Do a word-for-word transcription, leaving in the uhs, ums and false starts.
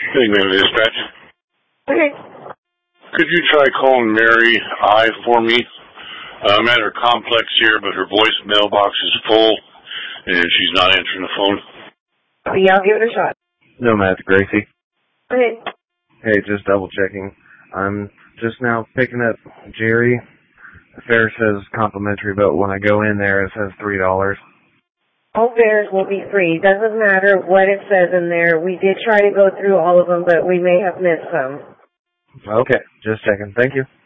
Hey, man, dispatch. Okay. Could you try calling Mary I for me? Uh, I'm at her complex here, but her voice mailbox is full, and she's not answering the phone. Yeah, I'll give it a shot. No, Matt, Gracie. Okay. Hey, just double checking. I'm just now picking up Jerry. The fare says complimentary, but when I go in there, it says three dollars. All fares will be free. Doesn't matter what it says in there. We did try to go through all of them, but we may have missed some. Okay, just checking. Thank you.